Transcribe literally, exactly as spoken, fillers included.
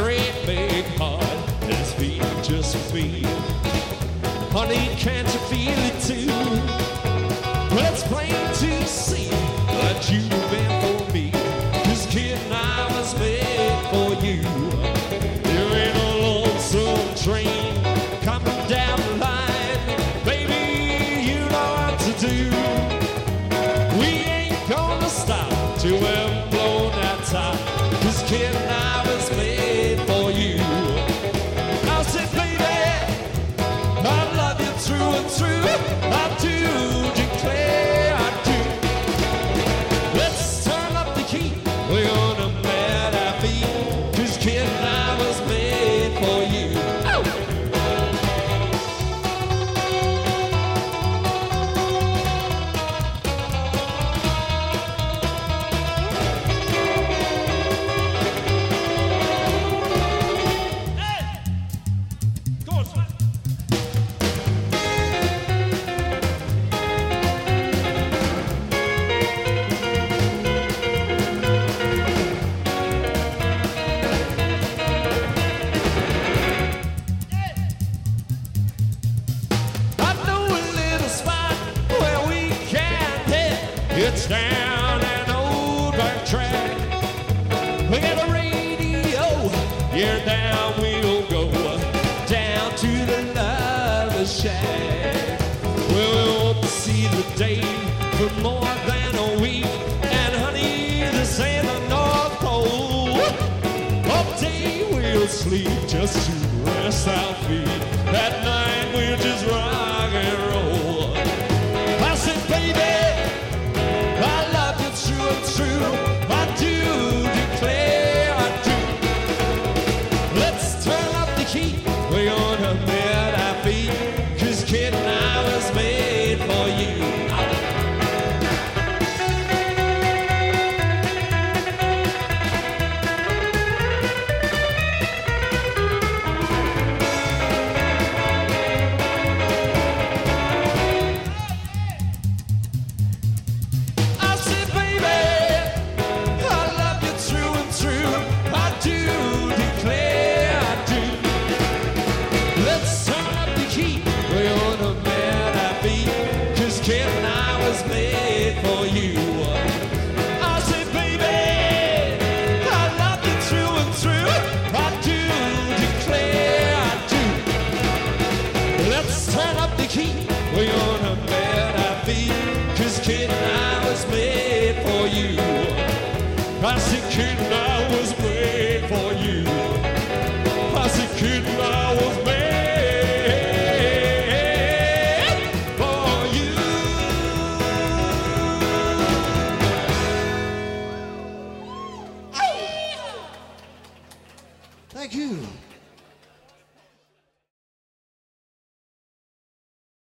great big heart that's beating just for me. Honey, can't you feel it too? Well, it's plain to see that you've been for me. This kid and I was made for you. There ain't a lonesome train coming down the line. Baby, you know what to do. We ain't gonna stop till we're blown that top. This kid and I was made for you. I said, baby, I love you through and through. I do declare I do. Let's turn up the key. We're gonna mad our feet. This kid and I was made for you. Oh! It's down an old back track. We got a radio, yeah, down we'll go, down to the Lover Shack. Well, we won't see the day for more than a week. And honey, this ain't the North Pole. All day we'll sleep just to rest our feet. At night we'll just rock and roll. I said, baby, true, I do declare I do. Let's turn up the key. We're gonna bed our feet. Cause kid and I was made for you. Kid and I was made for you. I say, baby, I love you through and through. I do declare I do. Let's turn up the key. We're gonna bed our feet. Cause kid and I was made for you. I said, kid and I was made for you. I said, kid and I was made. Thank you.